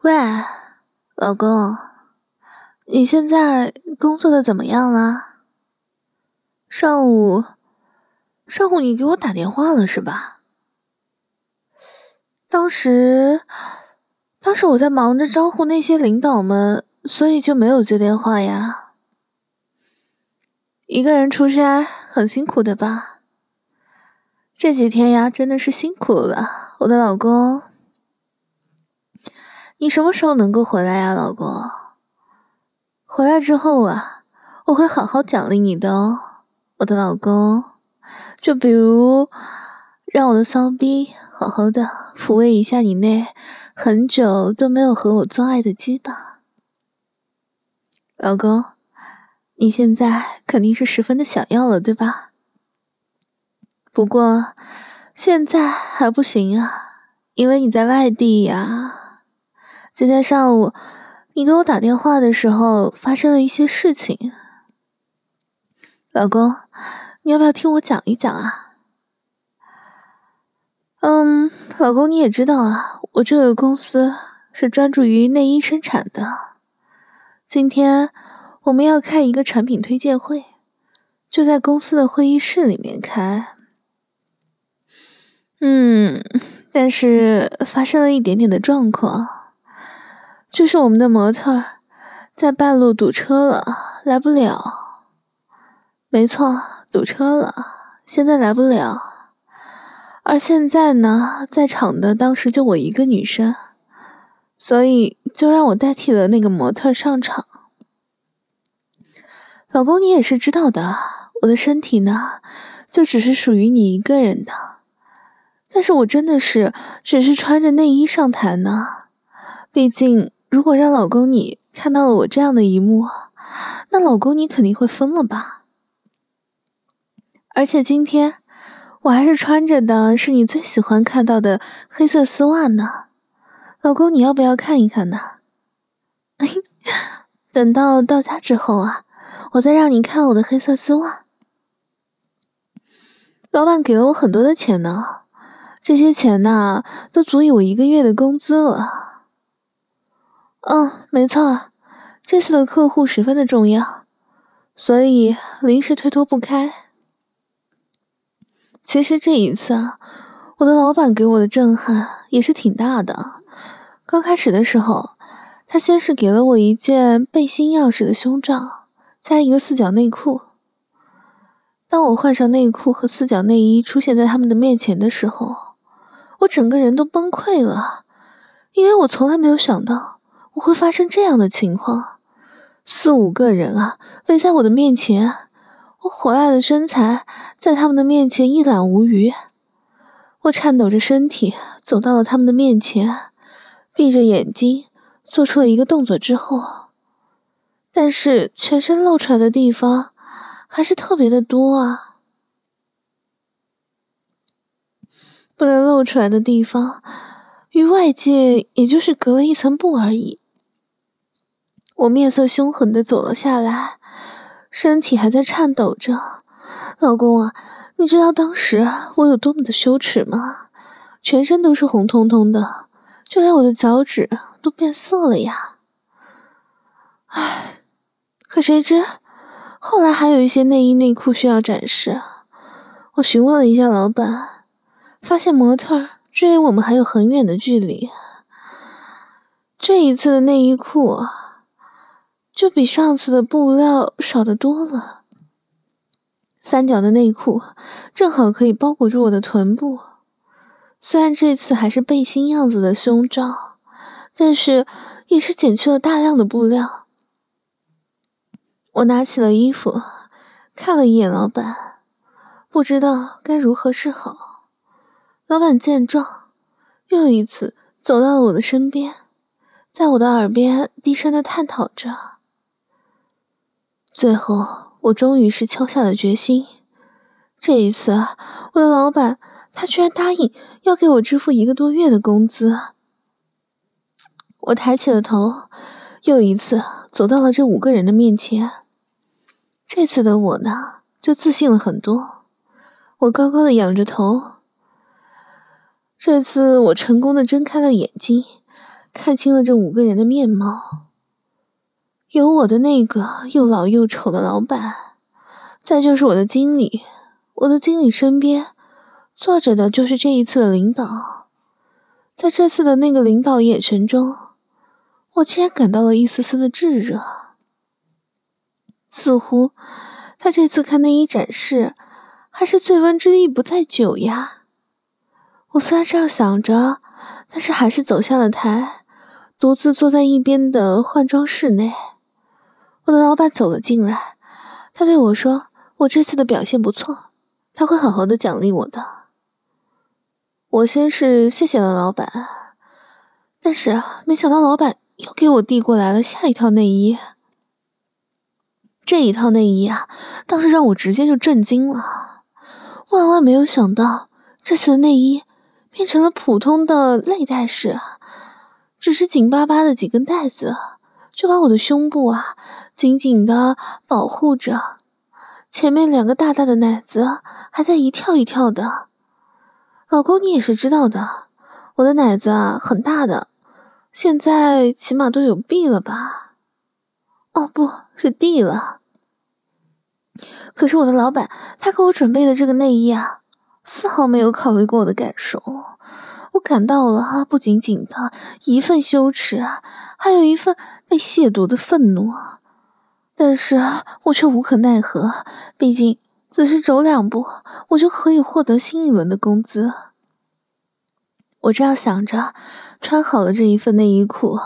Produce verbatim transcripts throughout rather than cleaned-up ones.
喂，老公，你现在工作的怎么样了？上午，上午你给我打电话了是吧？当时，当时我在忙着招呼那些领导们，所以就没有接电话呀。一个人出差很辛苦的吧？这几天呀，真的是辛苦了，我的老公。你什么时候能够回来呀，老公？回来之后啊，我会好好奖励你的哦，我的老公。就比如，让我的骚逼好好的抚慰一下你那很久都没有和我做爱的鸡巴。老公，你现在肯定是十分的想要了，对吧？不过，现在还不行啊，因为你在外地呀。今天上午，你给我打电话的时候发生了一些事情。老公，你要不要听我讲一讲啊？嗯，老公你也知道啊，我这个公司是专注于内衣生产的。今天我们要开一个产品推荐会，就在公司的会议室里面开。嗯，但是发生了一点点的状况，就是我们的模特在半路堵车了，来不了。没错，堵车了，现在来不了。而现在呢，在场的当时就我一个女生，所以就让我代替了那个模特上场。老公，你也是知道的，我的身体呢，就只是属于你一个人的。但是我真的是只是穿着内衣上台呢。毕竟，如果让老公你看到了我这样的一幕，那老公你肯定会疯了吧？而且今天我还是穿着的是你最喜欢看到的黑色丝袜呢。老公，你要不要看一看呢？等到到家之后啊，我再让你看我的黑色丝袜。老板给了我很多的钱呢，这些钱呢，都足以我一个月的工资了。嗯，没错，这次的客户十分的重要，所以临时推脱不开。其实这一次啊，我的老板给我的震撼也是挺大的。刚开始的时候，他先是给了我一件背心样式的胸罩，加一个四角内裤。当我换上内裤和四角内衣出现在他们的面前的时候，我整个人都崩溃了，因为我从来没有想到我会发生这样的情况。四五个人啊，围在我的面前，我火辣的身材在他们的面前一览无余。我颤抖着身体走到了他们的面前，闭着眼睛做出了一个动作之后，但是全身露出来的地方还是特别的多啊。不能露出来的地方与外界也就是隔了一层布而已。我面色凶狠地走了下来，身体还在颤抖着。老公啊，你知道当时我有多么的羞耻吗？全身都是红彤彤的，就连我的脚趾都变色了呀。唉，可谁知后来还有一些内衣内裤需要展示。我询问了一下老板，发现模特距离我们还有很远的距离。这一次的内衣裤就比上次的布料少得多了。三角的内裤正好可以包裹住我的臀部，虽然这次还是背心样子的胸罩，但是也是减去了大量的布料。我拿起了衣服，看了一眼老板，不知道该如何是好。老板见状，又一次走到了我的身边，在我的耳边低声地探讨着。最后，我终于是敲下了决心。这一次，我的老板他居然答应要给我支付一个多月的工资。我抬起了头，又一次走到了这五个人的面前。这次的我呢，就自信了很多。我高高的仰着头。这次我成功的睁开了眼睛， 看清了这五个人的面貌。有我的那个又老又丑的老板，再就是我的经理，我的经理身边坐着的就是这一次的领导。在这次的那个领导眼神中，我竟然感到了一丝丝的炙热，似乎他这次看内衣展示还是醉翁之意不在酒呀。我虽然这样想着，但是还是走下了台，独自坐在一边的换装室内。我的老板走了进来，他对我说，我这次的表现不错，他会好好的奖励我的。我先是谢谢了老板，但是没想到老板又给我递过来了下一套内衣。这一套内衣啊，当时让我直接就震惊了，万万没有想到这次的内衣变成了普通的类带式，只是紧巴巴的几根带子就把我的胸部啊紧紧的保护着，前面两个大大的奶子还在一跳一跳的。老公，你也是知道的，我的奶子啊很大的，现在起码都有 B 了吧？哦，不是 D 了。可是我的老板他给我准备的这个内衣啊，丝毫没有考虑过我的感受。我感到了啊，不仅仅的一份羞耻啊，还有一份被亵渎的愤怒。但是我却无可奈何，毕竟只是走两步，我就可以获得新一轮的工资。我这样想着，穿好了这一份内衣裤。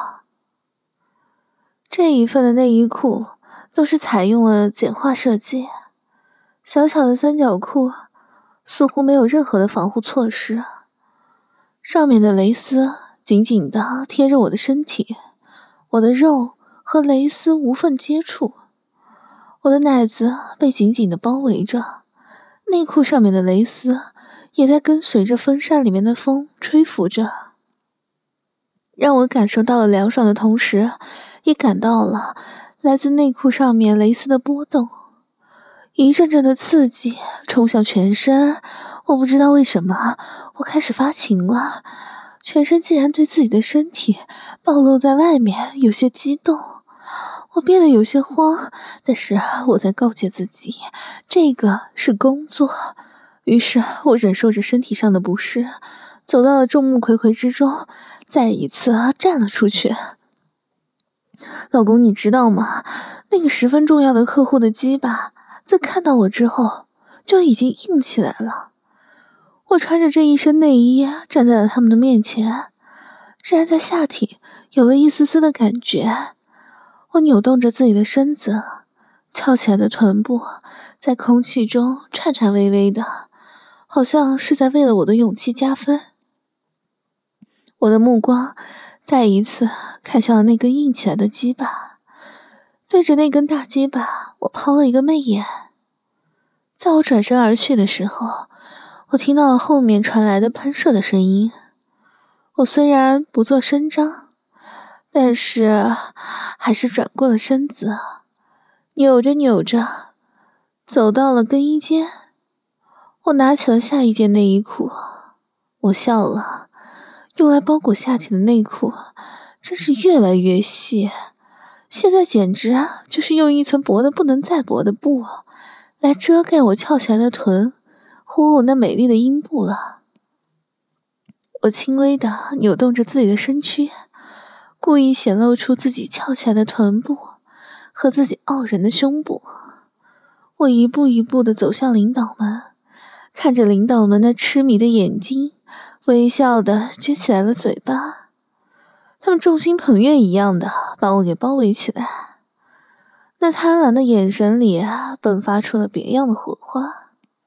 这一份的内衣裤都是采用了简化设计，小巧的三角裤似乎没有任何的防护措施，上面的蕾丝紧紧地贴着我的身体，我的肉和蕾丝无缝接触，我的奶子被紧紧地包围着，内裤上面的蕾丝也在跟随着风扇里面的风吹拂着，让我感受到了凉爽的同时，也感到了来自内裤上面蕾丝的波动，一阵阵的刺激冲向全身。我不知道为什么，我开始发情了，全身竟然对自己的身体暴露在外面有些激动，我变得有些慌，但是我在告诫自己，这个是工作。于是我忍受着身体上的不适，走到了众目睽睽之中，再一次站了出去。老公，你知道吗？那个十分重要的客户的鸡巴，在看到我之后就已经硬起来了。我穿着这一身内衣站在了他们的面前，竟然在下体有了一丝丝的感觉。我扭动着自己的身子，翘起来的臀部在空气中颤颤巍巍的，好像是在为了我的勇气加分。我的目光再一次看向了那根硬起来的鸡巴，对着那根大鸡巴，我抛了一个媚眼。在我转身而去的时候，我听到了后面传来的喷射的声音。我虽然不做声张，但是还是转过了身子，扭着扭着走到了更衣间。我拿起了下一件内衣裤，我笑了，用来包裹下体的内裤真是越来越细，现在简直就是用一层薄的不能再薄的布来遮盖我翘起来的臀和我那美丽的阴部了。我轻微地扭动着自己的身躯，故意显露出自己翘起来的臀部和自己傲人的胸部。我一步一步地走向领导们，看着领导们那痴迷的眼睛，微笑地撅起来了嘴巴。他们众星捧月一样的把我给包围起来，那贪婪的眼神里啊，迸发出了别样的火花。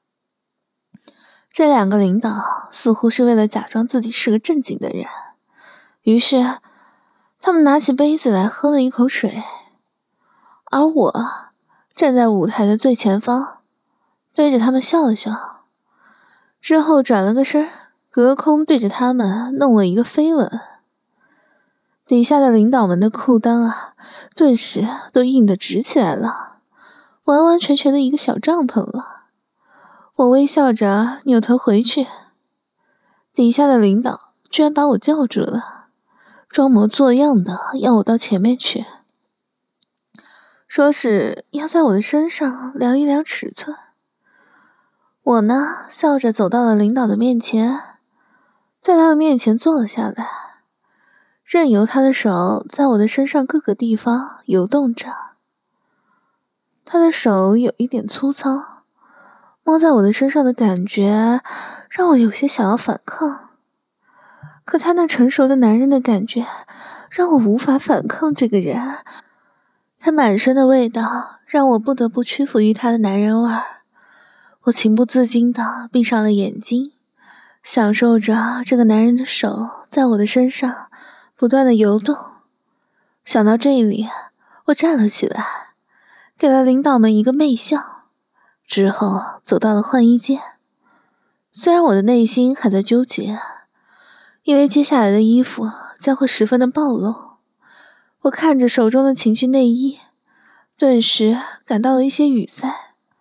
这两个领导似乎是为了假装自己是个正经的人，于是他们拿起杯子来喝了一口水，而我站在舞台的最前方，对着他们笑了笑，之后转了个身，隔空对着他们弄了一个飞吻。底下的领导们的裤裆啊，顿时都硬得直起来了，完完全全的一个小帐篷了。我微笑着扭头回去，底下的领导居然把我叫住了， 装模作样的要我到前面去，说是要在我的身上量一量尺寸。我呢，笑着走到了领导的面前，在他的面前坐了下来，任由他的手在我的身上各个地方游动着。他的手有一点粗糙，摸在我的身上的感觉让我有些想要反抗，可他那成熟的男人的感觉让我无法反抗这个人。他满身的味道让我不得不屈服于他的男人味儿。我情不自禁地闭上了眼睛，享受着这个男人的手在我的身上不断的游动。想到这里，我站了起来，给了领导们一个媚笑，之后走到了换衣间。虽然我的内心还在纠结，因为接下来的衣服将会十分的暴露。我看着手中的情趣内衣，顿时感到了一些语塞，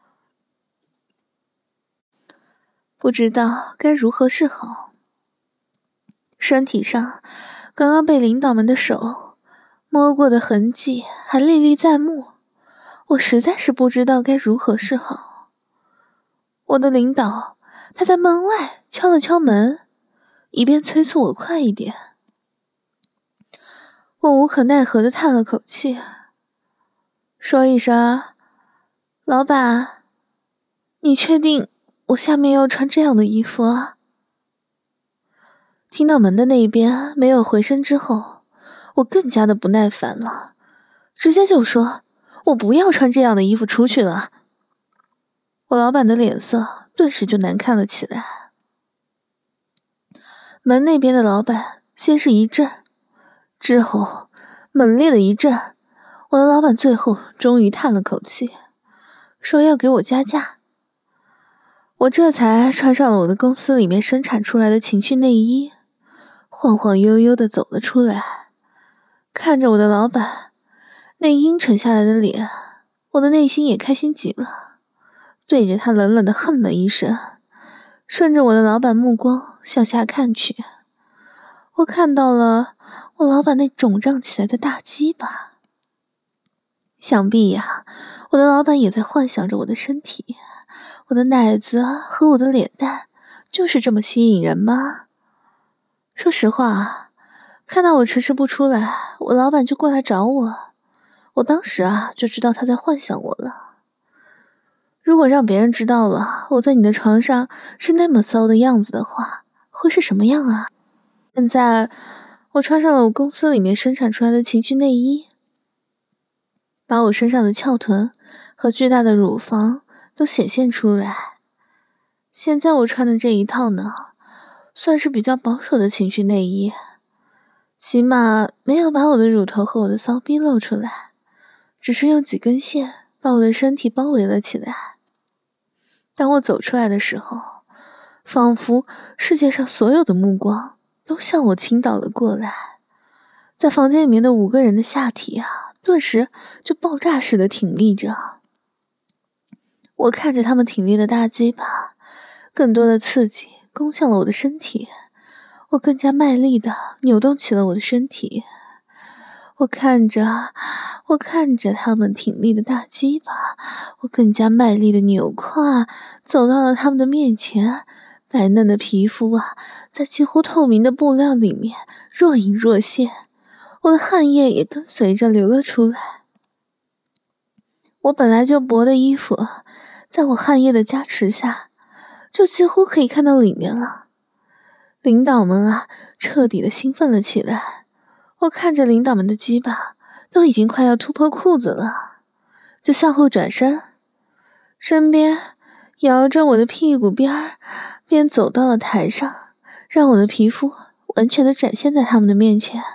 不知道该如何是好。身体上刚刚被领导们的手摸过的痕迹还历历在目，我实在是不知道该如何是好。我的领导他在门外敲了敲门，一边催促我快一点。我无可奈何地叹了口气，说一声：“老板，你确定我下面要穿这样的衣服啊？”听到门的那边没有回声之后，我更加的不耐烦了，直接就说：“我不要穿这样的衣服出去了。”我老板的脸色顿时就难看了起来。门那边的老板先是一震，之后猛烈的一震，我的老板最后终于叹了口气，说要给我加价。我这才穿上了我的公司里面生产出来的情趣内衣，晃晃悠悠地走了出来。看着我的老板那阴沉下来的脸，我的内心也开心极了，对着他冷冷地哼了一声，顺着我的老板目光向下看去，我看到了我老板那肿胀起来的大鸡巴。想必呀，我的老板也在幻想着我的身体，我的奶子和我的脸蛋就是这么吸引人吗？说实话，看到我迟迟不出来，我老板就过来找我，我当时啊就知道他在幻想我了。如果让别人知道了我在你的床上是那么骚的样子的话，会是什么样啊？现在我穿上了我公司里面生产出来的情趣内衣，把我身上的翘臀和巨大的乳房都显现出来。现在我穿的这一套呢，算是比较保守的情趣内衣，起码没有把我的乳头和我的骚逼露出来，只是用几根线把我的身体包围了起来。当我走出来的时候，仿佛世界上所有的目光都向我倾倒了过来，在房间里面的五个人的下体啊，顿时就爆炸似的挺立着。我看着他们挺立的大鸡巴，更多的刺激攻向了我的身体，我更加卖力地扭动起了我的身体。我看着，我看着他们挺立的大鸡巴，我更加卖力地扭胯，走到了他们的面前，白嫩的皮肤啊，在几乎透明的布料里面若隐若现，我的汗液也跟随着流了出来。我本来就薄的衣服，在我汗液的加持下，就几乎可以看到里面了。领导们啊，彻底的兴奋了起来。我看着领导们的鸡巴都已经快要突破裤子了，就向后转身，身边摇着我的屁股边儿，便走到了台上，让我的皮肤完全的展现在他们的面前。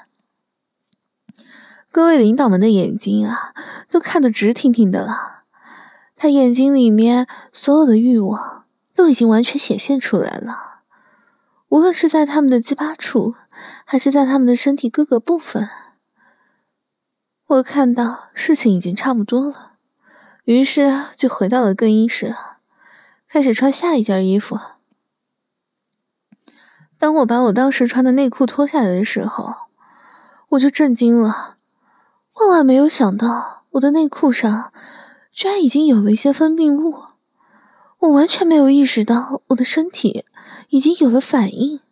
各位领导们的眼睛啊，都看得直挺挺的了，他眼睛里面所有的欲望都已经完全显现出来了，无论是在他们的鸡巴处，还是在他们的身体各个部分。我看到事情已经差不多了，于是就回到了更衣室，开始穿下一件衣服。当我把我当时穿的内裤脱下来的时候， 我就震惊了，万万没有想到我的内裤上居然已经有了一些分泌物，我完全没有意识到我的身体已经有了反应。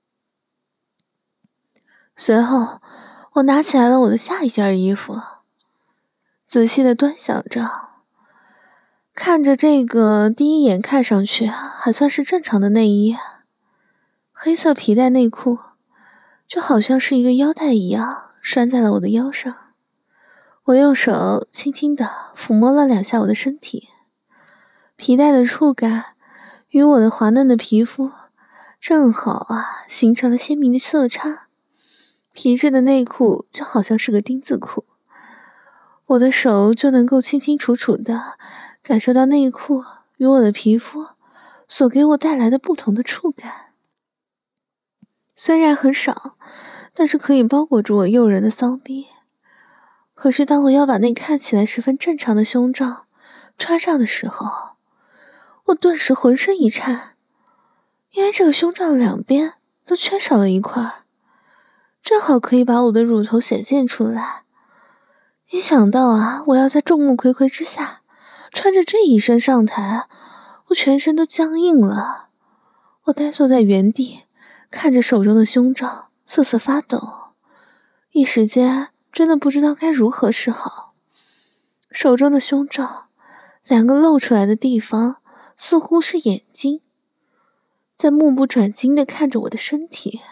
随后我拿起来了我的下一件衣服，仔细地端详着，看着这个第一眼看上去还算是正常的内衣，黑色皮带内裤就好像是一个腰带一样拴在了我的腰上。我用手轻轻地抚摸了两下我的身体，皮带的触感与我的滑嫩的皮肤正好啊形成了鲜明的色差，皮质的内裤就好像是个丁字裤，我的手就能够清清楚楚地感受到内裤与我的皮肤所给我带来的不同的触感。虽然很少，但是可以包裹住我诱人的骚逼。可是当我要把那看起来十分正常的胸罩穿上的时候，我顿时浑身一颤，因为这个胸罩的两边都缺少了一块，正好可以把我的乳头显现出来。一想到啊，我要在众目睽睽之下穿着这一身上台，我全身都僵硬了。我呆坐在原地，看着手中的胸罩瑟瑟发抖，一时间真的不知道该如何是好。手中的胸罩两个露出来的地方似乎是眼睛，在目不转睛地看着我的身体。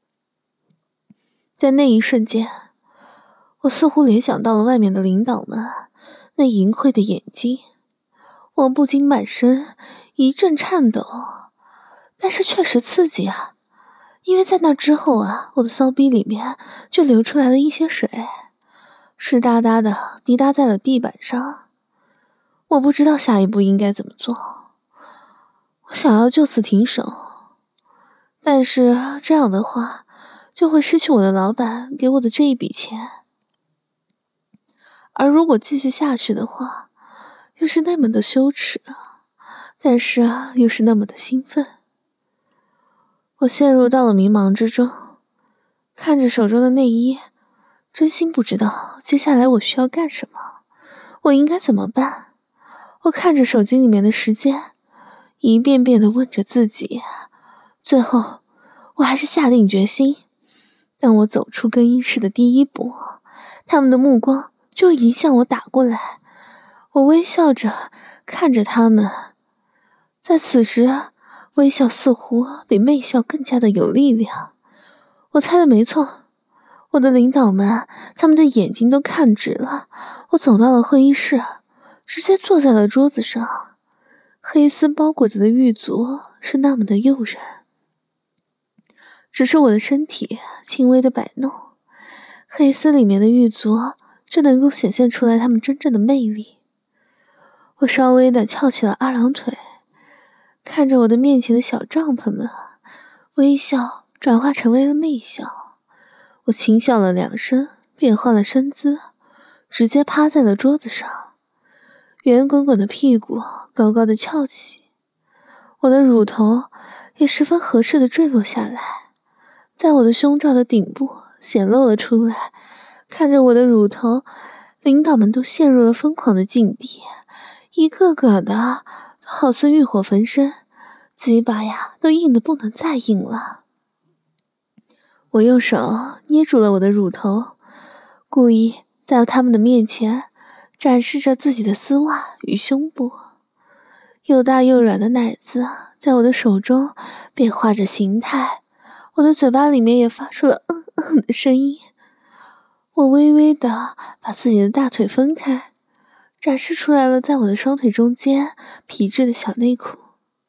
在那一瞬间，我似乎联想到了外面的领导们那淫秽的眼睛，我不禁满身一阵颤抖，但是确实刺激啊，因为在那之后啊，我的骚逼里面就流出来了一些水，湿哒哒的滴答在了地板上。我不知道下一步应该怎么做，我想要就此停手，但是这样的话就会失去我的老板给我的这一笔钱，而如果继续下去的话，又是那么的羞耻，但是啊，又是那么的兴奋。我陷入到了迷茫之中，看着手中的内衣，真心不知道接下来我需要干什么，我应该怎么办。我看着手机里面的时间，一遍遍地问着自己，最后我还是下定决心。当我走出更衣室的第一步，他们的目光就已经向我打过来，我微笑着看着他们，在此时微笑似乎比媚笑更加的有力量。我猜的没错，我的领导们他们的眼睛都看直了。我走到了会议室，直接坐在了桌子上，黑丝包裹着的玉足是那么的诱人，只是我的身体轻微的摆弄，黑丝里面的玉足就能够显现出来他们真正的魅力。我稍微的翘起了二郎腿，看着我的面前的小帐篷们，微笑转化成为了媚笑。我轻笑了两声，变换了身姿，直接趴在了桌子上，圆滚滚的屁股高高的翘起，我的乳头也十分合适的坠落下来，在我的胸罩的顶部显露了出来。看着我的乳头，领导们都陷入了疯狂的境地，一个个的都好似欲火焚身，鸡巴呀都硬得不能再硬了。我用手捏住了我的乳头，故意在他们的面前展示着自己的丝袜与胸部，又大又软的奶子在我的手中变化着形态，我的嘴巴里面也发出了嗯嗯的声音。我微微的把自己的大腿分开，展示出来了在我的双腿中间皮质的小内裤，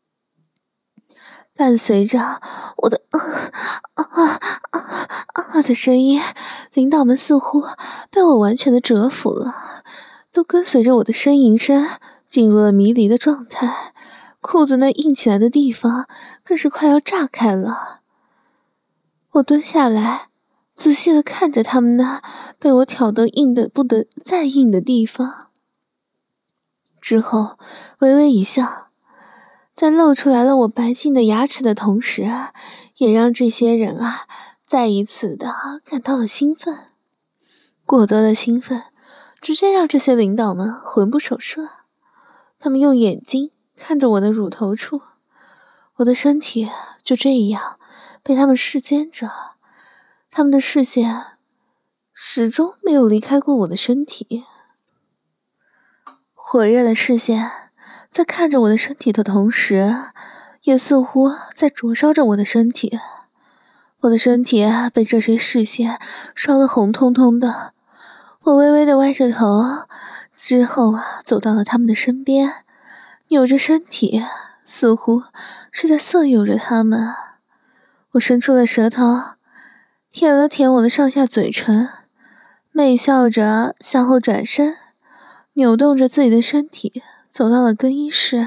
伴随着我的啊啊啊啊的声音，领导们似乎被我完全的折服了，都跟随着我的呻吟声进入了迷离的状态，裤子那硬起来的地方更是快要炸开了。我蹲下来，仔细地看着他们那被我挑得硬得不得再硬的地方，之后微微一笑，在露出来了我白净的牙齿的同时啊，也让这些人啊再一次的感到了兴奋。 过多的兴奋直接让这些领导们魂不守舍，他们用眼睛看着我的乳头处，我的身体就这样被他们视奸着，他们的视线始终没有离开过我的身体。火热的视线在看着我的身体的同时，也似乎在灼烧着我的身体。我的身体被这些视线烧得红彤彤的，我微微的歪着头，之后啊，走到了他们的身边，扭着身体，似乎是在色诱着他们。我伸出了舌头，舔了舔我的上下嘴唇，媚笑着向后转身，扭动着自己的身体，走到了更衣室。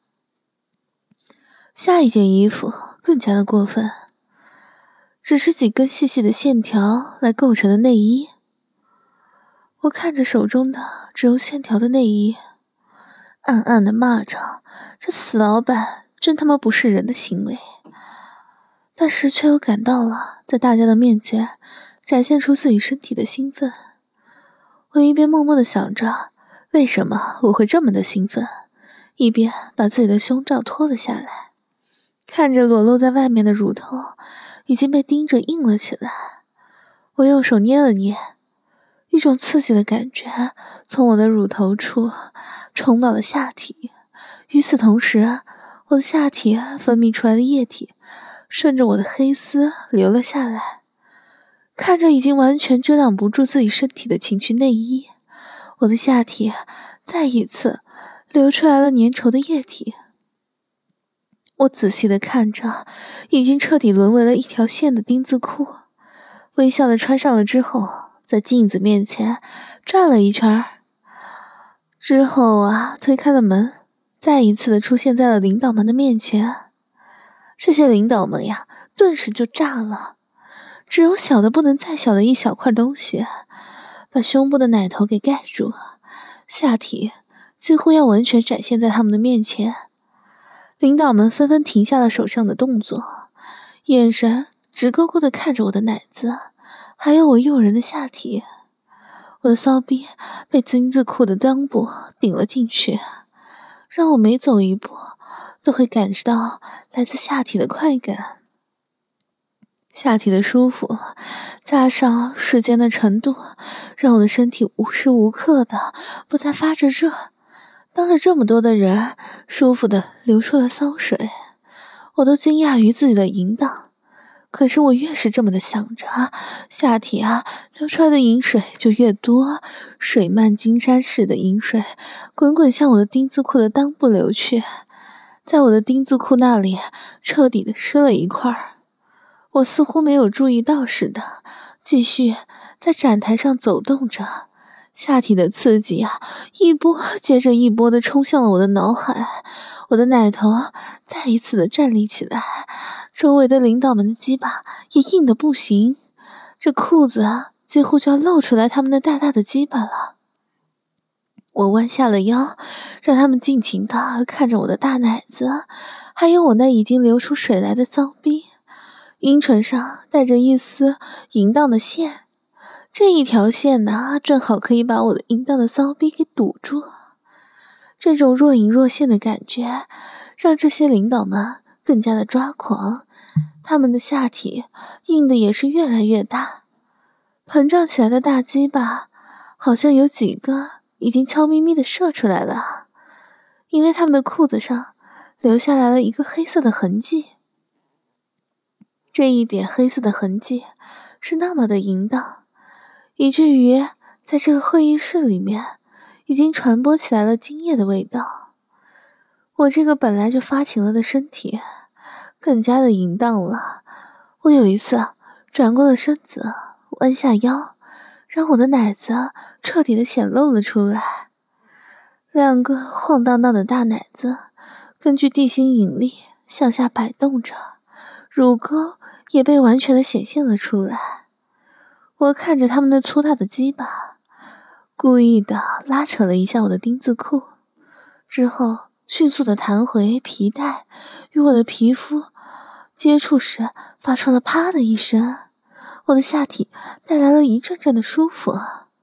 下一件衣服更加的过分，只是几根细细的线条来构成的内衣。我看着手中的只有线条的内衣，暗暗的骂着这死老板真他妈不是人的行为，但是却又感到了在大家的面前展现出自己身体的兴奋。我一边默默地想着为什么我会这么的兴奋，一边把自己的胸罩脱了下来，看着裸露在外面的乳头已经被盯着硬了起来。我用手捏了捏，一种刺激的感觉从我的乳头处冲到了下体，与此同时，我的下体分泌出来的液体顺着我的黑丝流了下来。看着已经完全遮挡不住自己身体的情趣内衣，我的下体再一次流出来了粘稠的液体。我仔细地看着已经彻底沦为了一条线的丁字裤，微笑地穿上了之后，在镜子面前转了一圈，之后啊，推开了门，再一次的出现在了领导们的面前。这些领导们呀，顿时就炸了，只有小的不能再小的一小块东西，把胸部的奶头给盖住，下体几乎要完全展现在他们的面前。领导们纷纷停下了手上的动作，眼神直勾勾地看着我的奶子，还有我诱人的下体。我的骚逼被金字裤的裆部顶了进去，让我每走一步都会感受到来自下体的快感。下体的舒服加上时间的程度，让我的身体无时无刻的不再发着热。当着这么多的人，舒服的流出了骚水，我都惊讶于自己的淫荡。可是我越是这么的想着，下体啊流出来的淫水就越多，水漫金山似的淫水滚滚向我的丁字裤的裆部流去，在我的丁字裤那里彻底的湿了一块。我似乎没有注意到似的，继续在展台上走动着。下体的刺激啊，一波接着一波的冲向了我的脑海，我的奶头再一次的站立起来，周围的领导们的鸡巴也硬得不行，这裤子啊几乎就要露出来他们的大大的鸡巴了。我弯下了腰，让他们尽情的看着我的大奶子，还有我那已经流出水来的骚逼，阴唇上带着一丝淫荡的线。这一条线呢，正好可以把我的淫荡的骚逼给堵住。这种若隐若现的感觉，让这些领导们更加的抓狂，他们的下体硬的也是越来越大，膨胀起来的大鸡巴，好像有几个已经悄咪咪的射出来了，因为他们的裤子上留下来了一个黑色的痕迹。这一点黑色的痕迹是那么的淫荡，以至于在这个会议室里面已经传播起来了精液的味道。我这个本来就发情了的身体更加的淫荡了。我有一次转过了身子，弯下腰，让我的奶子彻底的显露了出来。两个晃荡荡的大奶子根据地心引力向下摆动着，乳沟也被完全的显现了出来。我看着他们的粗大的鸡巴，故意的拉扯了一下我的丁字裤，之后迅速的弹回皮带，与我的皮肤接触时发出了啪的一声，我的下体带来了一阵阵的舒服。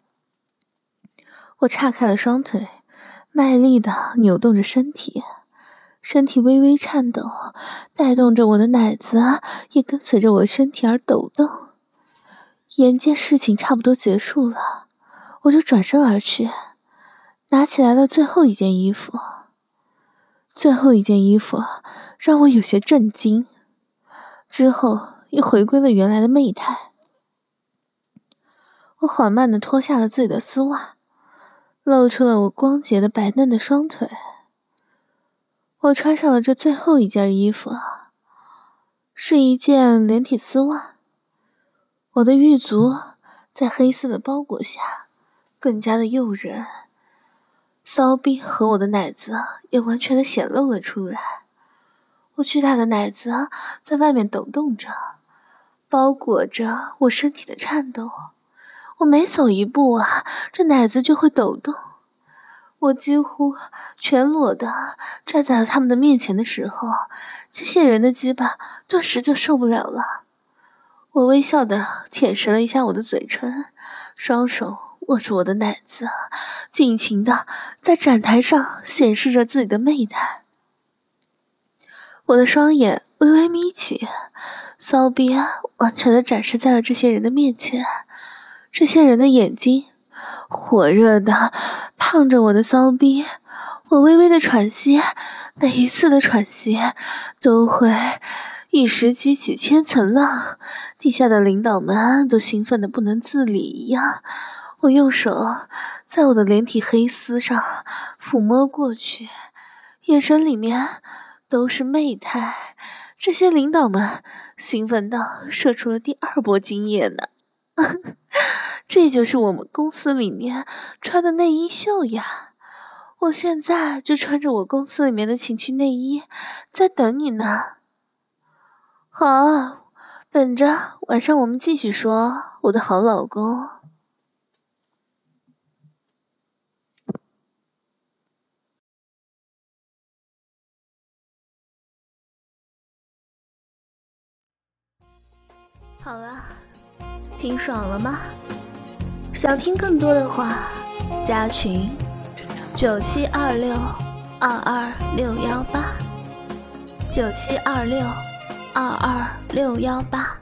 我岔开了双腿，卖力地扭动着身体，身体微微颤抖，带动着我的奶子也跟随着我身体而抖动。眼见事情差不多结束了，我就转身而去，拿起来了最后一件衣服。最后一件衣服让我有些震惊，之后又回归了原来的媚态。我缓慢地脱下了自己的丝袜，露出了我光洁的白嫩的双腿。我穿上了这最后一件衣服，是一件连体丝袜。我的玉足在黑丝的包裹下更加的诱人，骚逼和我的奶子也完全的显露了出来。我巨大的奶子在外面抖动着，包裹着我身体的颤抖。我每走一步啊，这奶子就会抖动。我几乎全裸的站在了他们的面前的时候，这些人的鸡巴顿时就受不了了。我微笑的舔舐了一下我的嘴唇，双手握住我的奶子，尽情的在展台上显示着自己的媚态。我的双眼微微眯起，骚逼完全的展示在了这些人的面前。这些人的眼睛火热的烫着我的骚逼，我微微的喘息，每一次的喘息都会一时激起千层浪，地下的领导们都兴奋的不能自理一样。我用手在我的连体黑丝上抚摸过去，眼神里面都是媚态。这些领导们兴奋到射出了第二波精液呢。这就是我们公司里面穿的内衣秀呀！我现在就穿着我公司里面的情趣内衣在等你呢。好，等着晚上我们继续说，我的好老公。好了，听爽了吗？想听更多的话，加群九七二六二二六幺八，九七二六二二六幺八。